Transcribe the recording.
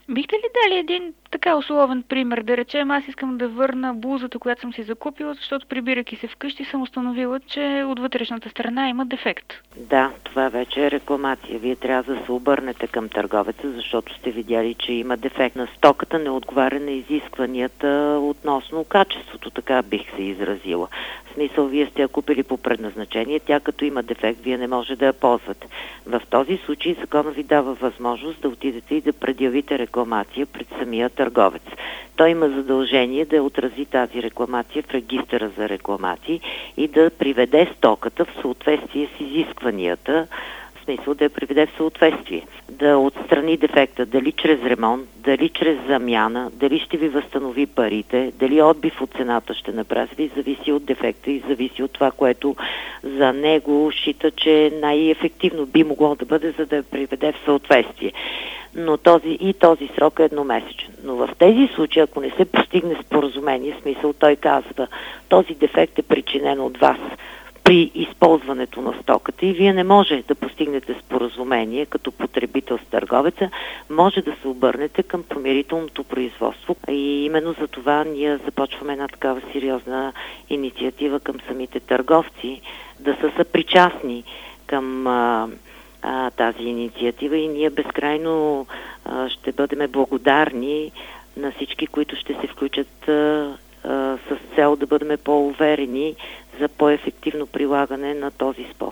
Бихте ли дали един така условен пример? Да речем, аз искам да върна блузата, която съм си закупила, защото прибирайки се вкъщи съм установила, че от вътрешната страна има дефект. Да, това вече е рекламация. Вие трябва да се обърнете към търговеца, защото сте видяли, че има дефект на стоката, не отговаря на изискванията относно качеството, така бих се изразила. В смисъл, вие сте я купили по предназначение, тя като има дефект, вие не може да я ползвате. В този случай законът ви дава възможност да отидете и да предявите рекламация пред самия търговец. Той има задължение да отрази тази рекламация в регистъра за рекламации и да приведе стоката в съответствие с изискванията, в смисъл да я приведе в съответствие. Да отстрани дефекта, дали чрез ремонт, дали чрез замяна, дали ще ви възстанови парите, дали отбив от цената ще направи, зависи от дефекта и зависи от това, което за него счита, че най-ефективно би могло да бъде, за да я приведе в съответствие. Но този срок е едномесечен. Но в тези случаи, ако не се постигне споразумение, смисъл той казва, този дефект е причинен от вас при използването на стоката и вие не може да постигнете споразумение като потребител с търговеца, може да се обърнете към помирителното производство. И именно за това ние започваме една такава сериозна инициатива към самите търговци, да са съпричастни към тази инициатива и ние безкрайно ще бъдем благодарни на всички, които ще се включат с цел да бъдем по-уверени за по-ефективно прилагане на този способ.